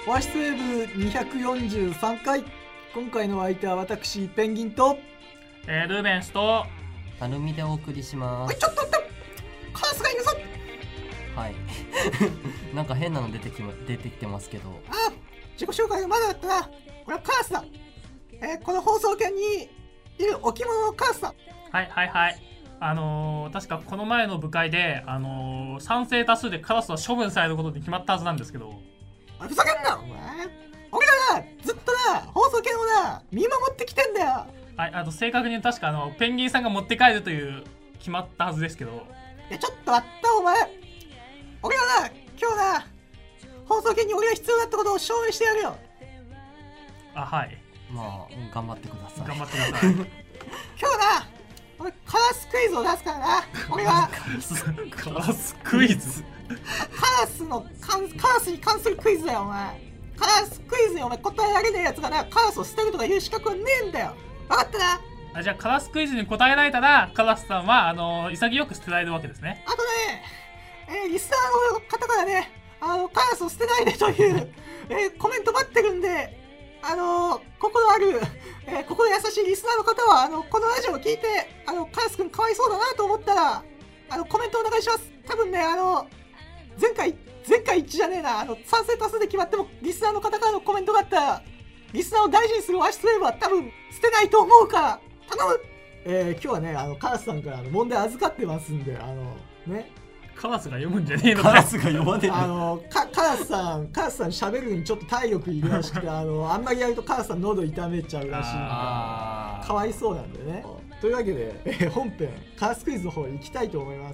オアシスウェブ243回。今回のお相手は私ペンギンとルーベンスとたるみでお送りします。 ちょっと待って、カラスがいるぞ。 はいなんか変なの出てきてますけど。 あ、自己紹介がまだだったな。これはカラスだ。この放送圏にいる置物のカラスだ。 はい確かこの前の部会で賛成多数でカラスは処分されることで決まったはずなんですけど、 ふざけんなお前。俺がなずっとな放送権をな見守ってきてんだよ。 はい、正確に確かペンギンさんが持って帰るという決まったはずですけど。 いやちょっと待ったお前。俺はな今日な放送権に俺が必要だったことを証明してやるよ。 あ、はい、 まあ頑張ってください。 頑張ってください今日な俺カラスクイズを出すからな。俺はカラスクイズカラスに関するクイズだよお前。カラスクイズにお前答えられねえやつがなカラスを捨てるとかいう資格はねえんだよ。分かったな。 じゃあカラスクイズに答えられたらカラスさんは潔く捨てられるわけですね。 あとね、リスナーの方からねカラスを捨てないでという、コメント待ってるんで、心ある、心優しいリスナーの方はこのラジオを聞いてカラスくんかわいそうだなと思ったらコメントお願いします。多分ね前回一致じゃねえな賛成多数で決まってもリスナーの方からのコメントがあったらリスナーを大事にするオアシスウェーブは多分捨てないと思うから頼む。今日はねカラスさんから問題預かってますんでねカラスが読むんじゃねえのか。 カラスが読まねえカラスさん喋るのにちょっと体力いるらしくてあんまりやるとカラスさん喉痛めちゃうらしいんでかわいそうなんでね。というわけで、本編カラスクイズの方に行きたいと思います。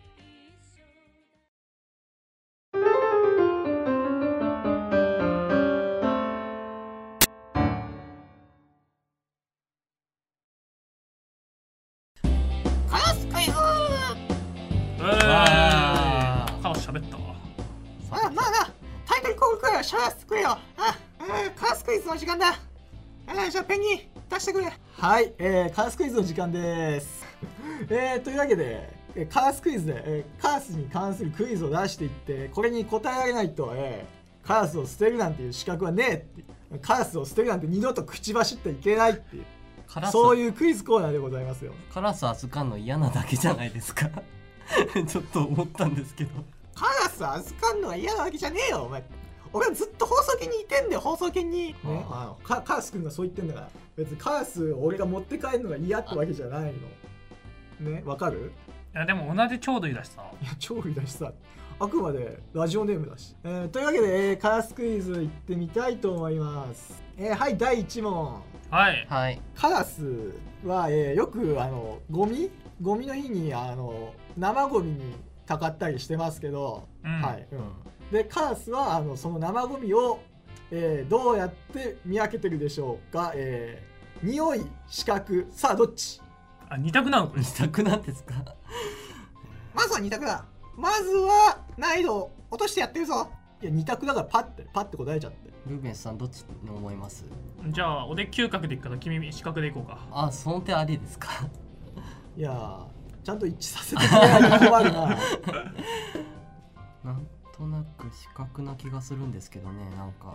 カラスクイズ。 カラス喋ったわ。 まあなタイトルコールくらいはシャラスくれよ。カラスクイズの時間だ。じゃあペンギン出してくれ。はい、カラスクイズの時間です。というわけでカラスクイズで、カラスに関するクイズを出していってこれに答えられないと、カラスを捨てるなんていう資格はねえっていう、カラスを捨てるなんて二度と口走っていけないっていうそういうクイズコーナーでございますよ。 カラス預かんの嫌なだけじゃないですかちょっと思ったんですけど。 カラス預かんのは嫌なわけじゃねえよお前。俺はずっと放送権にいてんだよ。放送権に、ね、カラスくんがそう言ってんだから別にカラスを俺が持って帰るのが嫌ってわけじゃないのね。わかる？ いやでも同じ鳥類だしさ。 いや鳥類だしさあくまでラジオネームだし、というわけで、カラスクイズいってみたいと思います。はい第1問。 はいカラスは、よくゴミの日に生ゴミにかかったりしてますけど、でカラスはその生ゴミを、どうやって見分けてるでしょうか。匂い、視覚、さあどっち？ 二択なの？ 二択なんですかまずは二択だ。まずは難易度を落としてやってるぞ。いや二択だからパッて答えちゃって。 ルーベンスさんどっちに思います？ じゃあ俺嗅覚でいくから君視覚でいこうか。 その手ありですかいやちゃんと一致させてくれないと困るななんとなく視覚な気がするんですけどね。なんか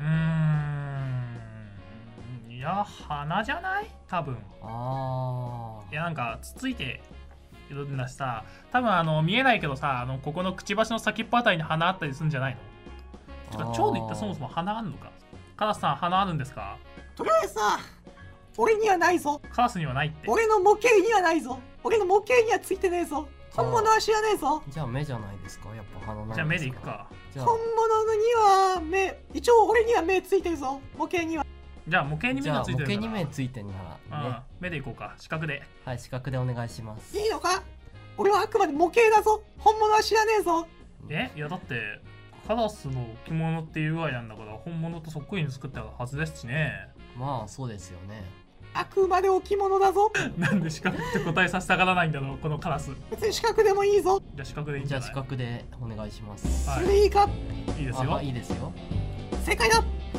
いや鼻じゃない？多分いやなんかつついているんだしさ、多分見えないけどさここのくちばしの先っぽあたりに鼻あったりするんじゃないの？てか蝶類ってそもそも鼻あるのか？カラスさん鼻あるんですか？ とりあえずさ俺にはないぞ。 カラスにはないって。 俺の模型にはないぞ。俺の模型にはついてねえぞ。本物は知らねえぞ。 じゃあ目じゃないですか？やっぱ鼻なんですか？ じゃあ目でいくか。 本物には目、一応俺には目ついてるぞ。模型には。 じゃあ模型に目がついてるから。 模型に目ついてんならね。 目でいこうか。視覚で。 はい、視覚でお願いします。 いいのか？俺はあくまで模型だぞ。本物は知らねえぞ。 いやだってカラスの置物っていうぐらいなんだから本物とそっくりに作ったはずですしね。 まあそうですよね。 あくまで置物だぞなんで視覚って答えさせたがらないんだろうこのカラス。 別に視覚でもいいぞ。 じゃあ視覚でいいんじゃない？ じゃあ視覚でお願いします。 それでいいか？ いいですよ。 いいですよ。 正解だ。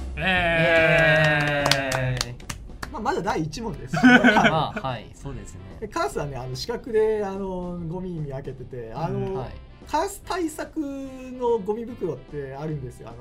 まだ第1問ですはい、そうですね。 カラスはね視覚でゴミ見分けててカラス対策のゴミ袋ってあるんですよ。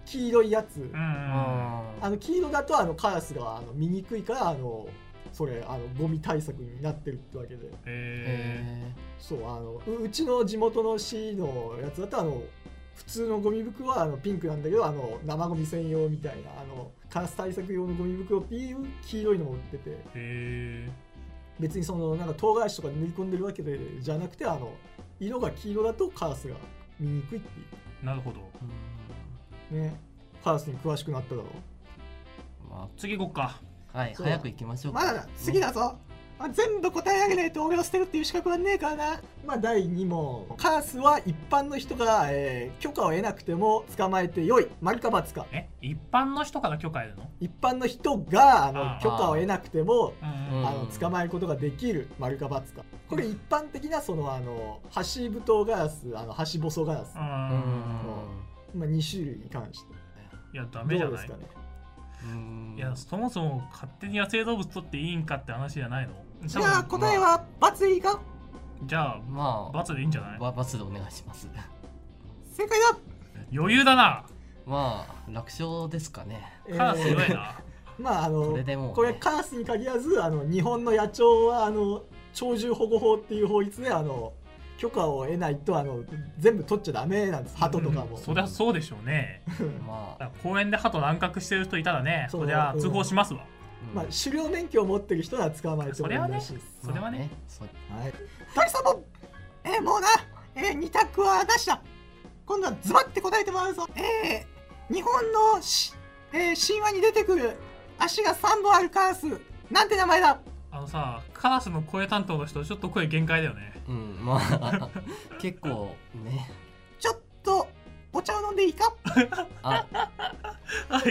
黄色いやつ、 うん黄色だとカラスが見にくいからそれゴミ対策になってるってわけで、そううちの地元の市のやつだと普通のゴミ袋はピンクなんだけど生ゴミ専用みたいなカラス対策用のゴミ袋っていう黄色いのも売ってて、別になんか唐辛子とかに塗り込んでるわけじゃなくて色が黄色だとカラスが見にくいっていう。 なるほどね、カラスに詳しくなっただろう。 ま次行こっか。 はい、 そう早く行きましょうか。 まだ次だぞ、全部答え上げないと俺を捨てるっていう資格はねえからな。第2問。カラスは一般の人が、許可を得なくても捕まえてよい。丸か×か。 一般の人から許可得るの？ 一般の人が許可を得なくても捕まえることができる。丸か×か。これ一般的なハシブトガラス、ハシボソガラスの2種類に関して。 いやダメじゃない。 どうですかね。 いやそもそも勝手に野生動物取っていいんかって話じゃないの？ じゃあ答えは×でいいか？ じゃあまあ ×でいいんじゃない？ ×でお願いします。 正解だ。 余裕だな。 まあ楽勝ですかね。 カラス弱いな。 それでも、 これカラスに限らず日本の野鳥は鳥獣保護法っていう法律で許可を得ないと全部取っちゃダメなんです。鳩とかも、 そりゃそうでしょうね。公園で鳩乱獲してる人いたらね、そりゃ通報しますわ。 狩猟免許を持ってる人は捕まえてもいいらしいです。 それはね。 第3問。もうな、2択は出した。今度はズバッて答えてもらうぞ。日本の神話に出てくる足が3本あるカラス、なんて名前だ？ さ、カラスの声担当の人ちょっと声限界だよね。 まあ結構ね。 ちょっとお茶を飲んでいいか？ はい、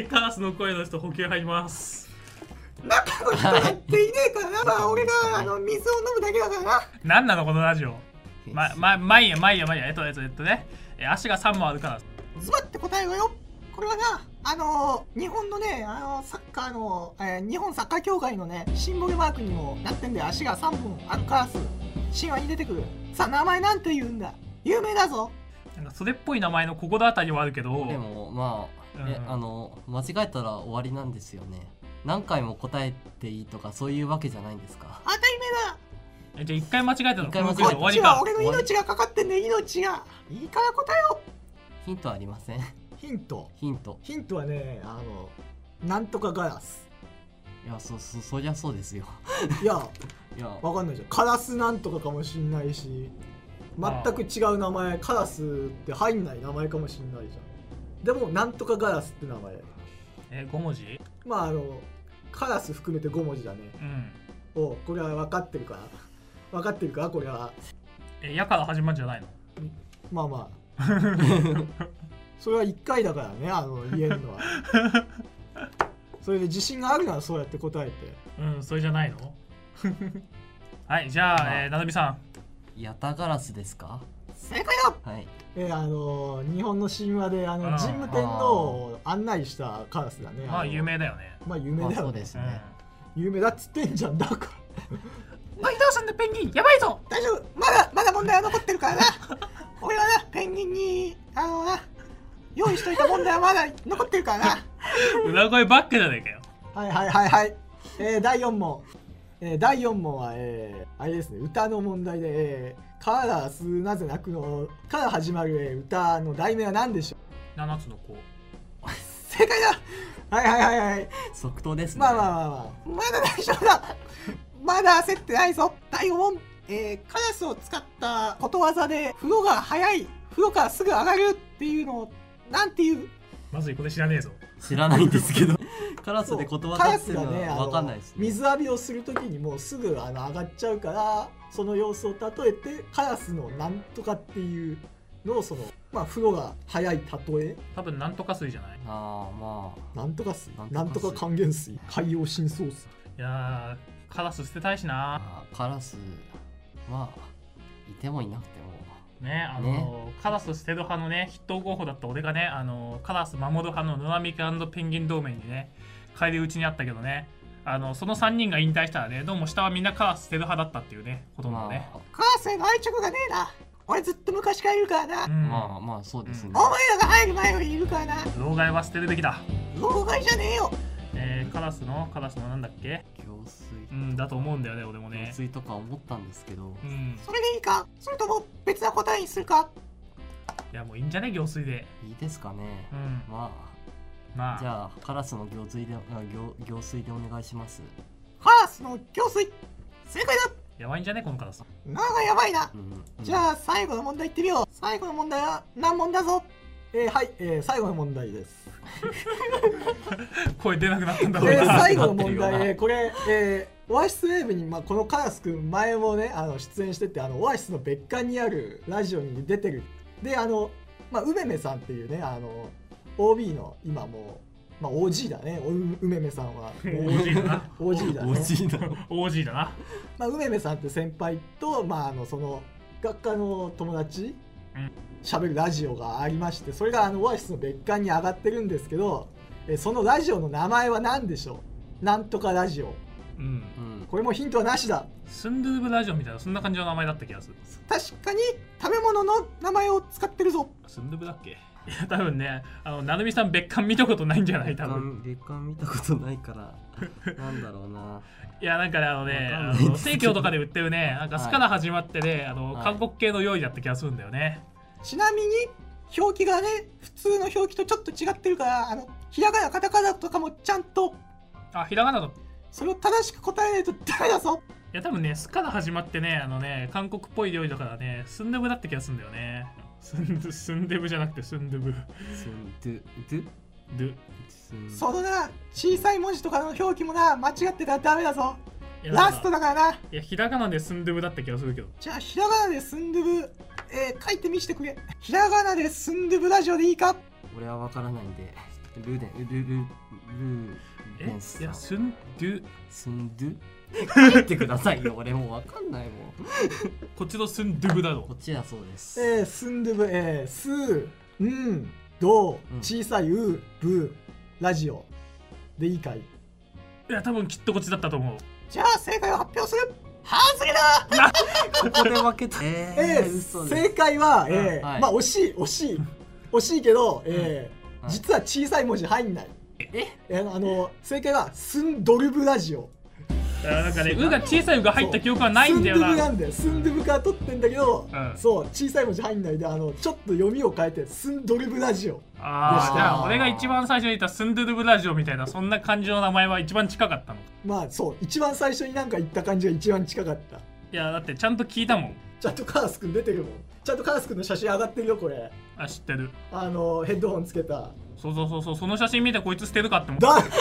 カラスの声の人補給入ります。 中の人やっていねえからな。俺が水を飲むだけだからな。 なんなのこのラジオ。まいやね。足が3本あるからズバッて答えろよ。これはな、日本のね、サッカーの、日本サッカー協会のね、シンボルマークにもなってんで、足が3本あるカラス、神話に出てくる。さあ、名前なんて言うんだ？有名だぞ。 なんかそれっぽい名前のここだあたりはあるけど、 でもまあ、間違えたら終わりなんですよね。何回も答えていいとかそういうわけじゃないんですか？ 当たり前だ。 じゃあ1回間違えたのこのクイズ終わりか。 俺の命がかかってんね。命がいいから答えよ。 ヒントありません？ヒントはね、なんとかガラス。 いや、そりゃそうですよ。 いやわかんないじゃん。カラスなんとかかもしんないし、全く違う名前、カラスって入んない名前かもしんないじゃん。でもなんとかガラスって名前。 5文字？ カラス含めて5文字だね。これは分かってるかこれは。 やから始まるんじゃないの？ まあそれは1回だからね、言えるのは。それで自信があるならそうやって答えて。 それじゃないの？はい、じゃあ、ななみさん。ヤタガラスですか？ 正解だ。 はい。 日本の神話で神武天皇を案内したカラスだね。 有名だよね。 有名だよね。 そうですね。 有名だっつってんじゃんだから。 マイターさんのペンギンやばいぞ。 大丈夫。まだ問題は残ってるからな。俺はな、ペンギンに用意しといた問題はまだ残ってるからな。 裏声ばっかじゃねえかよ。 はい。第4問。第4問は、あれですね、歌の問題で、カラスなぜ泣くのから始まる、歌の題名は何でしょう？7つの子。 正解だ。はい。 即答ですね。 まだ大丈夫だ。まだ焦ってないぞ。第5問。カラスを使ったことわざで風呂が早い、風呂からすぐ上がるっていうのをなんていう？ まずこれ知らねえぞ。 知らないんですけど。カラスでことわざっていうのは分かんないですね。 水浴びをするときにもうすぐ上がっちゃうから、その様子を例えてカラスのなんとかっていうのを風呂が早い例え。 多分なんとか水じゃない？ なんとか水、なんとか還元水、海洋深層水。いやー、カラス捨てたいしな。 カラスいてもいなくてもね、カラス捨てる派のね筆頭候補だった俺がね、カラス守る派のノラミク&ペンギン同盟にね返り討ちにあったけどね、その3人が引退したらね、どうも下はみんなカラス捨てる派だったっていうね、ほとんどね。 カラスへの愛着がねえな。 俺ずっと昔からいるからな、 まあまあそうですね。 お前らが入る前よりいるからな。 老害は捨てるべきだ。 老害じゃねえよ。 カラスのなんだっけ？ 行水。 だと思うんだよね、俺もね。 行水とか思ったんですけど。 それでいいか、それとも別な答えにするか。 いやもういいんじゃね、行水で。 いいですかね。まあじゃあカラスの行水でお願いします。 カラスの行水、正解だ。 やばいんじゃねこのカラス。 なんかやばいな。じゃあ最後の問題いってみよう。最後の問題は何問だぞ。はい、最後の問題です。 声出なくなったんだろうな。 最後の問題、これ、オアシスウェーブに、このカラスくん前もね出演してて、オアシスの別館にあるラジオに出てる。でうめめさんっていうねOB の今もう、OG だね、うめめさんは OG だな。 OG だね。 OG だな。 うめめさんって先輩と、その学科の友達喋るラジオがありまして、それがオアシスの別館に上がってるんですけど、そのラジオの名前は何でしょう。なんとかラジオ。これもヒントはなしだ。 スンドゥーブラジオみたいなそんな感じの名前だった気がする。 確かに食べ物の名前を使ってるぞ。 スンドゥーブだっけ。いや多分ね、なるみさん別館見たことないんじゃない？多分別館見たことないからなんだろうな。 いやなんかね生協とかで売ってるね、なんかスから始まってね、韓国系の料理だった気がするんだよね。 ちなみに表記がね普通の表記とちょっと違ってるから、ひらがなカタカナとかもちゃんとひらがなだ。 それを正しく答えないとダメだぞ。 いや多分ね、スから始まってね、韓国っぽい料理だからね、スンドゥブだって気がするんだよね。スンデブじゃなくてスンドゥブ。 そのな小さい文字とかの表記もな間違ってたらダメだぞ。ラストだからな。 いやひらがなでスンドゥブだった気がするけど。 じゃあひらがなでスンドゥブ、書いてみしてくれ。ひらがなでスンドゥブラジオでいいか。 俺は分からないんでいやスンドゥ書いてくださいよ。俺もう分かんないもん。 こっちのスンドゥブだろ。 こっちだそうです。 スンドゥブ、スンド小さいうぶラジオでいいかい。 いや多分きっとこっちだったと思う。 じゃあ正解を発表する。外れだ。 ここで負けた。 正解は、惜しいけど、実は小さい文字入んない。正解はスンドルブラジオ。 なんかね、うが小さい「う」が入った記憶はないんだよな。 スンドゥブなんだよ。スンドゥブから取ってんだけど、そう小さい文字入んないでちょっと読みを変えてスンドルブラジオ。 じゃあ俺が一番最初に言ったスンドゥルブラジオみたいなそんな感じの名前は一番近かったのか。 そう一番最初になんか言った感じが一番近かった。 いやだってちゃんと聞いたもん。 ちゃんとカラスくん出てるもん。ちゃんとカラスくんの写真上がってるよこれ。 知ってる。 ヘッドホンつけた。 そうその写真見てこいつ捨てるかって思った。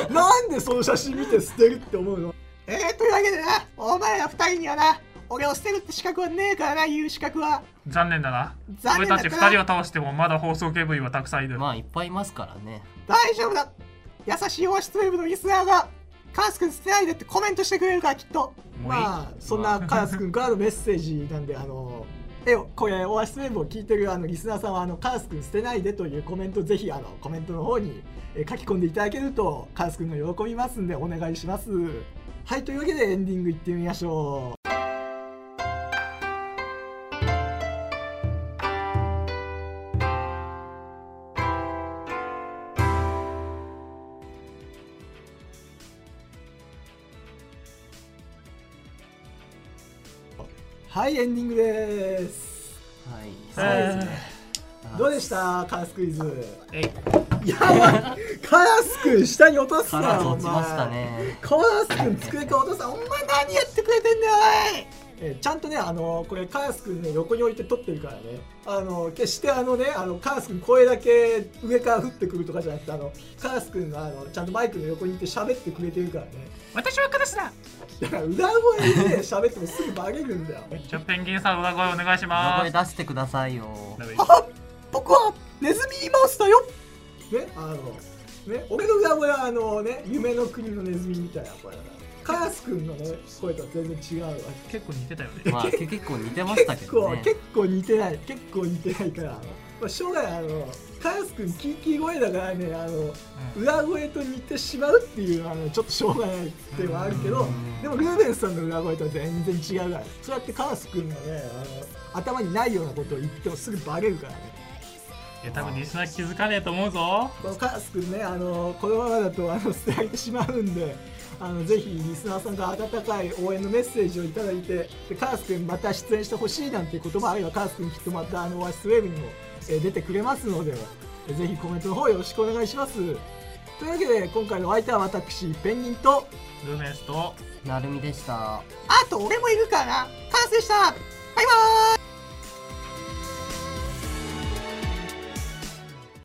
なんでその写真見て捨てるって思うの。というわけでな、お前ら2人にはな俺を捨てるって資格はねえからな。言う資格は残念だな。俺たち2人を倒してもまだ放送系部員はたくさんいる。 いっぱいいますからね。 大丈夫だ。優しいオアシスウェブのリスナーがカラスくん捨てないでってコメントしてくれるからきっと。そんなカラスくんからのメッセージなんでこれオアシスウェブを聞いてるリスナーさんはカラスくん捨てないでというコメントぜひコメントの方に書き込んでいただけるとカラスくんが喜びますんでお願いします。はい、というわけでエンディングいってみましょう。はい、エンディングです。どうでしたカラスクイズ。やばい、カラスくん下に落とすな。 カラス落ちましたね。 カラスくん机から落とすな。お前何やってくれてんだよ。ちゃんとねこれカラスくんね横に置いて撮ってるからね。決してカラスくん声だけ上から降ってくるとかじゃなくてカラスくんがちゃんとマイクの横にいて喋ってくれてるからね。 私はカラスだ。 だから裏声で喋ってもすぐバレるんだよ。 じゃあペンギンさん裏声お願いします。 裏声出してくださいよ。 僕はネズミマウスだよ。俺の裏声は夢の国のネズミみたいな声だから。カラスくんのね声とは全然違うわ。 結構似てたよね。 結構似てましたけどね。 結構似てないからまあ、しょうがない。カヤス君キーキー声だからね、裏声と似てしまうっていうちょっとしょうがないっていうのはあるけど、でもルーベンスさんの裏声とは全然違うから、そうやってカヤス君のね頭にないようなことを言ってもすぐバレるからね。 いや多分リスナー気づかねえと思うぞ。 このカヤス君ね、このままだと捨てられてしまうんで、ぜひリスナーさんが温かい応援のメッセージをいただいて、でカヤス君また出演してほしいなんていうこともあれば、カヤス君きっとまたオアシスウェーブにも出てくれますので、ぜひコメントの方よろしくお願いします。というわけで今回のお相手は私ペンギンとルーベンスとなるみでした。 あと俺もいるからな。カヤスでした。バイバーイ。